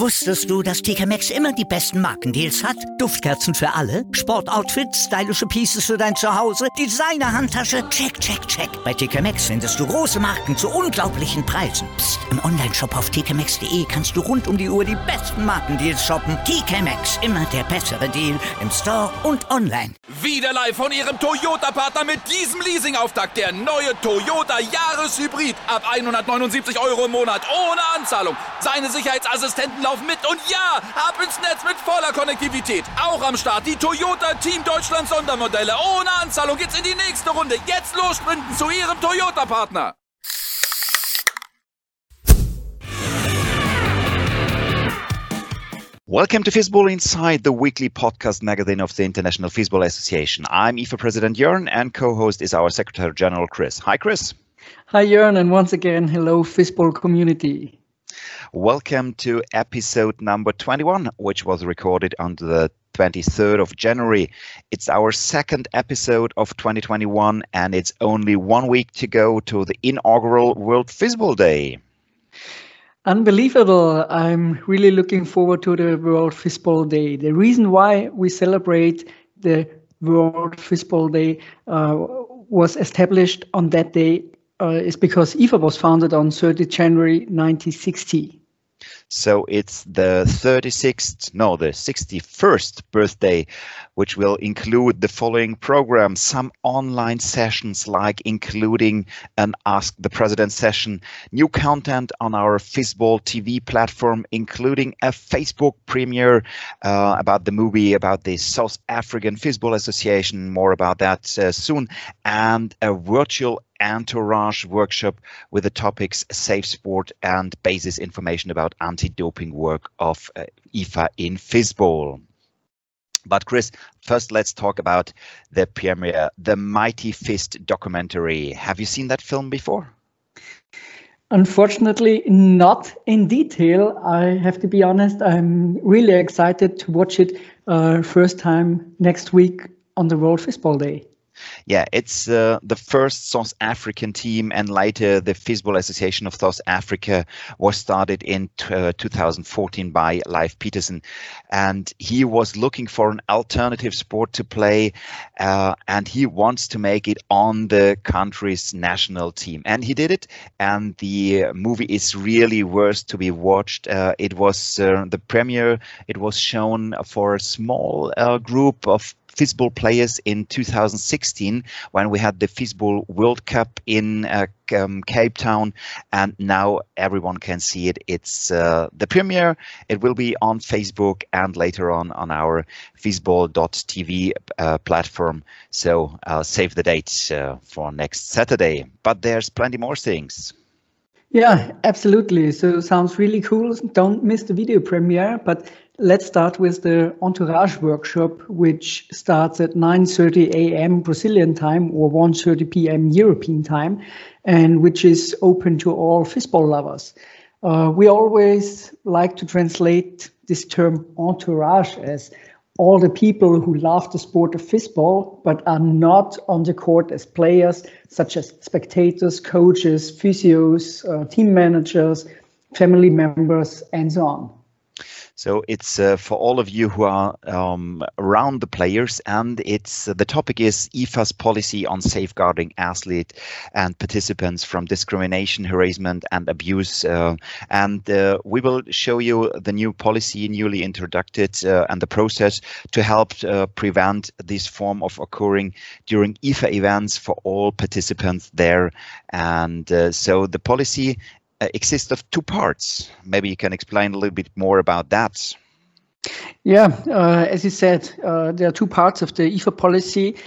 Wusstest du, dass TK Maxx immer die besten Markendeals hat? Duftkerzen für alle, Sportoutfits, stylische Pieces für dein Zuhause, Designer-Handtasche, check, check, check. Bei TK Maxx findest du große Marken zu unglaublichen Preisen. Psst. Im Onlineshop auf tkmaxx.de kannst du rund um die Uhr die besten Markendeals shoppen. TK Maxx, immer der bessere Deal im Store und online. Wieder live von Ihrem Toyota-Partner mit diesem Leasing-Auftakt. Der neue Toyota Jahreshybrid. Ab 179 € im Monat. Ohne Anzahlung. Seine Sicherheitsassistenten laufen mit. Und ja, ab ins Netz mit voller Konnektivität. Auch am Start die Toyota Team Deutschland Sondermodelle. Ohne Anzahlung geht's in die nächste Runde. Jetzt los sprinten zu Ihrem Toyota-Partner. Welcome to Fistball Inside, the weekly podcast magazine of the International Fistball Association. I'm IFA President Jörn, and co-host is our Secretary General Chris. Hi, Chris. Hi, Jörn, and once again, hello, Fistball community. Welcome to episode number 21, which was recorded on the 23rd of January. It's our second episode of 2021, and it's only 1 week to go to the inaugural World Fistball Day. Unbelievable. I'm really looking forward to the World Fistball Day. The reason why we celebrate the World Fistball Day was established on that day is because IFA was founded on 30 January 1960. So it's the 61st birthday, which will include the following program: some online sessions, like including an Ask the President session, new content on our Fistball TV platform, including a Facebook premiere about the movie, about the South African Fistball Association, more about that soon, and a virtual entourage workshop with the topics safe sport and basis information about anti-doping work of IFA in Fistball. But Chris, first let's talk about the premiere, the Mighty Fist documentary. Have you seen that film before? Unfortunately, not in detail. I have to be honest, I'm really excited to watch it first time next week on the World Fistball Day. Yeah, it's the first South African team, and later the Fistball Association of South Africa was started in 2014 by Leif Petersen, and he was looking for an alternative sport to play, and he wants to make it on the country's national team, and he did it. And the movie is really worth to be watched. It was the premiere. It was shown for a small group of Fistball players in 2016 when we had the Fistball World Cup in Cape Town, and now everyone can see it. It's the premiere. It will be on Facebook and later on our fistball.tv platform. So save the date for next Saturday. But there's plenty more things. Yeah, absolutely. So sounds really cool. Don't miss the video premiere, but let's start with the Entourage workshop, which starts at 9:30 a.m. Brazilian time or 1:30 p.m. European time, and which is open to all Fistball lovers. We always like to translate this term entourage as all the people who love the sport of Fistball but are not on the court as players, such as spectators, coaches, physios, team managers, family members, and so on. So it's for all of you who are around the players, and it's the topic is IFA's policy on safeguarding athletes and participants from discrimination, harassment, and abuse. And we will show you the new policy, newly introduced, and the process to help prevent this form of occurring during IFA events for all participants there. And so the policy exists of two parts. Maybe you can explain a little bit more about that. Yeah, as you said, there are two parts of the IFA policy,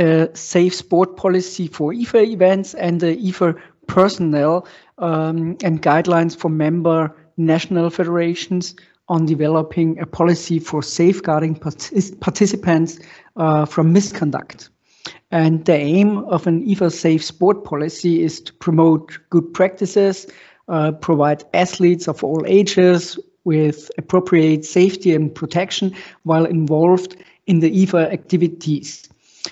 safe sport policy for IFA events and the IFA personnel and guidelines for member national federations on developing a policy for safeguarding participants from misconduct. And the aim of an IFA safe sport policy is to promote good practices, provide athletes of all ages with appropriate safety and protection while involved in the IFA activities,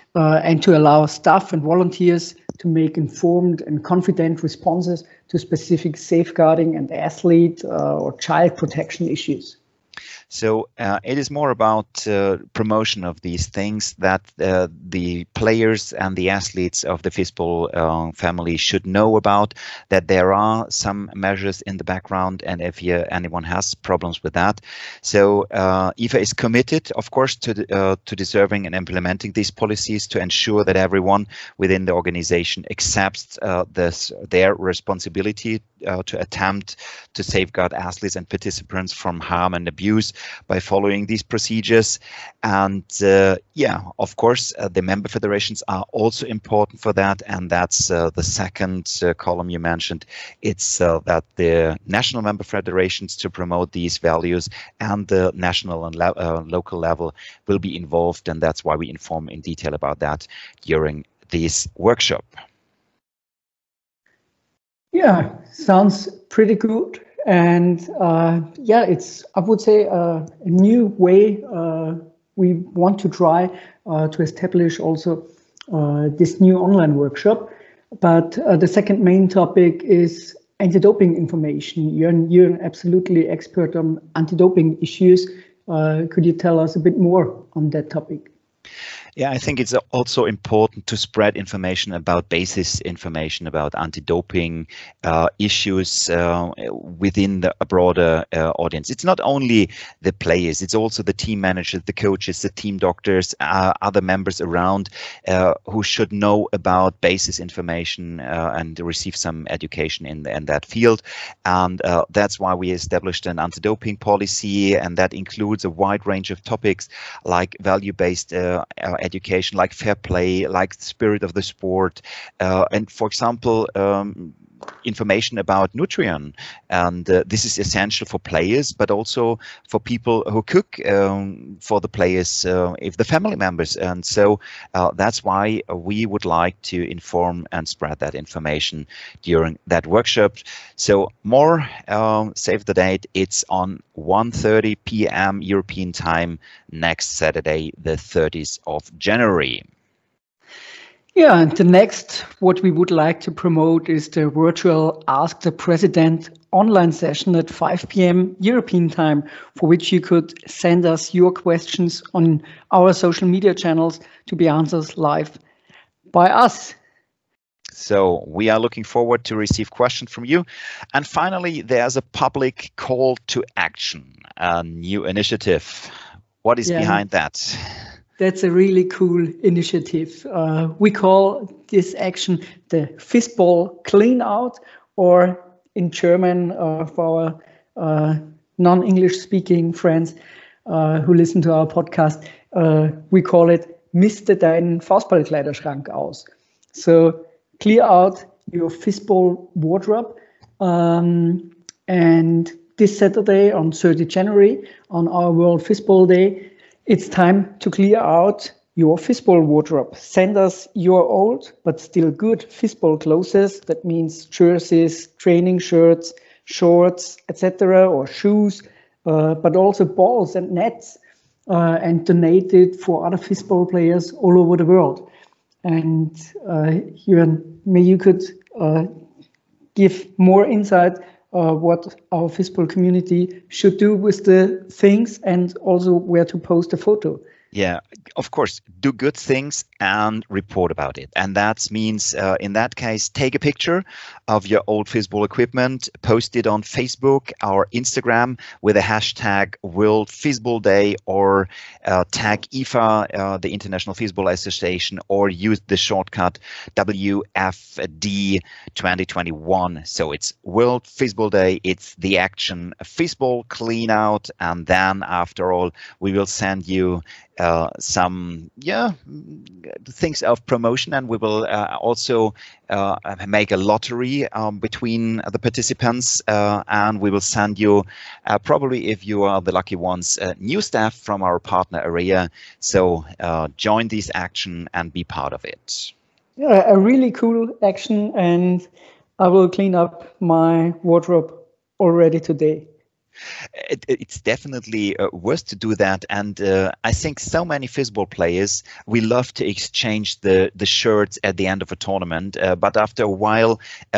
and to allow staff and volunteers to make informed and confident responses to specific safeguarding and athlete or child protection issues. So it is more about promotion of these things that the players and the athletes of the FISBall family should know about, that there are some measures in the background, and if anyone has problems with that. So IFA is committed, of course, to deserving and implementing these policies to ensure that everyone within the organization accepts their responsibility to attempt to safeguard athletes and participants from harm and abuse by following these procedures. And of course, the member federations are also important for that. And that's the second column you mentioned. It's that the national member federations to promote these values and the national and local level will be involved. And that's why we inform in detail about that during this workshop. Yeah, sounds pretty good. And it's, I would say, a new way we want to try to establish also this new online workshop. But the second main topic is anti-doping information. You're an absolutely expert on anti-doping issues. Could you tell us a bit more on that topic? Yeah, I think it's also important to spread information about basis information about anti-doping issues within a broader audience. It's not only the players, it's also the team managers, the coaches, the team doctors, other members around who should know about basis information and receive some education in that field. And that's why we established an anti-doping policy, and that includes a wide range of topics like value-based education, like fair play, like the spirit of the sport, and for example, information about nutrient. And this is essential for players, but also for people who cook for the players, if the family members. And so that's why we would like to inform and spread that information during that workshop. So more, save the date, it's on 1:30 p.m. European time next Saturday, the 30th of January. Yeah, and the next, what we would like to promote is the virtual Ask the President online session at 5 p.m. European time, for which you could send us your questions on our social media channels to be answered live by us. So we are looking forward to receive questions from you. And finally, there's a public call to action, a new initiative. What is behind that? That's a really cool initiative. We call this action the FISBall Clean Out, or in German, for our non-English speaking friends who listen to our podcast, we call it Miste deinen Faustballkleiderschrank aus. So clear out your FISBall wardrobe. And this Saturday on 30 January, on our World FISBall Day, it's time to clear out your FISBall wardrobe. Send us your old but still good FISBall clothes. That means jerseys, training shirts, shorts, etc., or shoes, but also balls and nets, and donate it for other FISBall players all over the world. And maybe you could give more insight what our FISBall community should do with the things, and also where to post a photo. Yeah, of course, do good things and report about it. And that means, in that case, take a picture of your old FISBall equipment, post it on Facebook or Instagram with the hashtag World FISBall Day, or tag IFA, the International FISBall Association, or use the shortcut WFD 2021. So it's World FISBall Day, it's the action FISBall Clean Out, and then after all, we will send you some things of promotion, and we will also make a lottery between the participants, and we will send you probably, if you are the lucky ones, new staff from our partner area. So join this action and be part of it. Yeah, a really cool action, and I will clean up my wardrobe already today. It's definitely worth to do that, and I think so many Fizzball players, we love to exchange the shirts at the end of a tournament, but after a while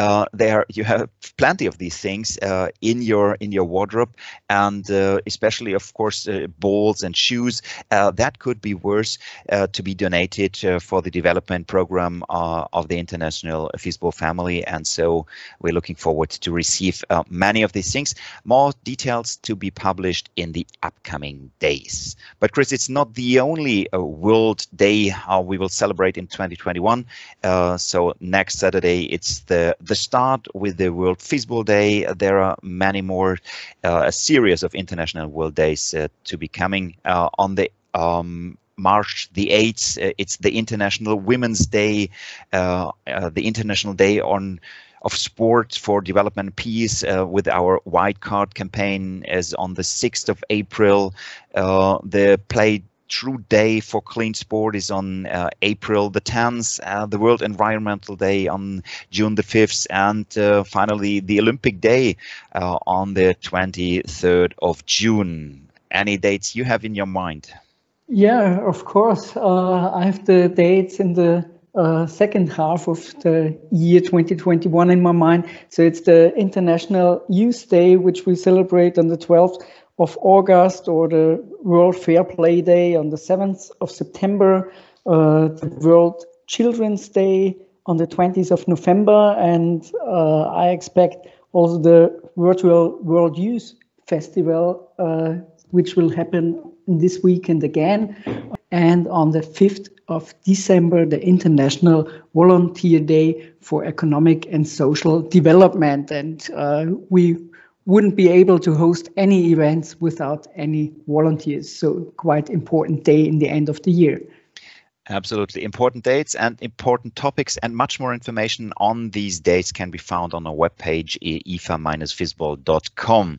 you have plenty of these things in your wardrobe, and especially of course balls and shoes that could be worth to be donated for the development program of the International Fizzball family, and so we're looking forward to receive many of these things. More details to be published in the upcoming days. But Chris, it's not the only World Day we will celebrate in 2021. So next Saturday, it's the start with the World Fizzball Day. There are many more, a series of international World Days to be coming on the March the 8th. It's the International Women's Day, the International Day of Sport for Development and Peace with our White Card campaign is on the 6th of April. The Play True Day for Clean Sport is on April the 10th, the World Environmental Day on June the 5th, and finally the Olympic Day on the 23rd of June. Any dates you have in your mind? Yeah, of course. I have the dates in the second half of the year 2021 in my mind. So it's the International Youth Day, which we celebrate on the 12th of August, or the World Fair Play Day on the 7th of September, the World Children's Day on the 20th of November, and I expect also the virtual World Youth Festival, which will happen this weekend again. And on the 5th of December, the International Volunteer Day for Economic and Social Development. And we wouldn't be able to host any events without any volunteers. So quite important day in the end of the year. Absolutely. Important dates and important topics, and much more information on these dates can be found on our webpage, ifa-fizzball.com.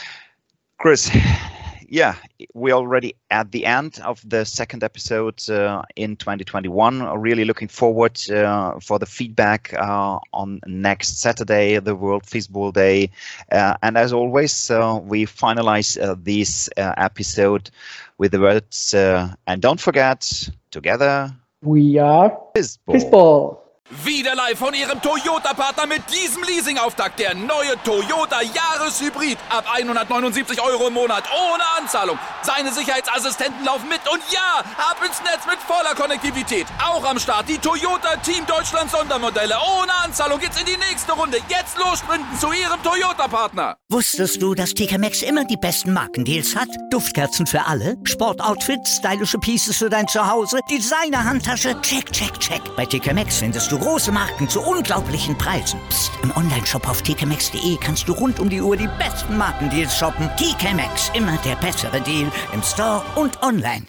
Chris, yeah, we're already at the end of the second episode in 2021. Really looking forward for the feedback on next Saturday, the World Fizzball Day. And as always, we finalize this episode with the words, and don't forget, together we are Fizzball. Wieder live von Ihrem Toyota-Partner mit diesem Leasing-Auftakt. Der neue Toyota Jahreshybrid. Ab 179 € im Monat. Ohne Anzahlung. Seine Sicherheitsassistenten laufen mit. Und ja, ab ins Netz mit voller Konnektivität. Auch am Start die Toyota Team Deutschland Sondermodelle. Ohne Anzahlung geht's in die nächste Runde. Jetzt los sprinten zu Ihrem Toyota-Partner. Wusstest du, dass TK Maxx immer die besten Markendeals hat? Duftkerzen für alle, Sportoutfits, stylische Pieces für dein Zuhause, Designer-Handtasche, check, check, check. Bei TK Maxx findest du große Marken zu unglaublichen Preisen. Psst. Im Onlineshop auf tkmaxx.de kannst du rund um die Uhr die besten Markendeals shoppen. TK Maxx, immer der bessere Deal im Store und online.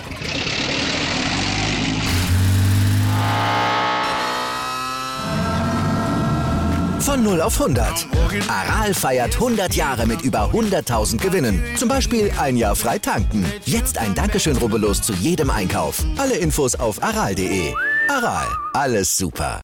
Von 0 auf 100. Aral feiert 100 Jahre mit über 100.000 Gewinnen. Zum Beispiel ein Jahr frei tanken. Jetzt ein Dankeschön, rubbellos zu jedem Einkauf. Alle Infos auf aral.de. Aral, alles super.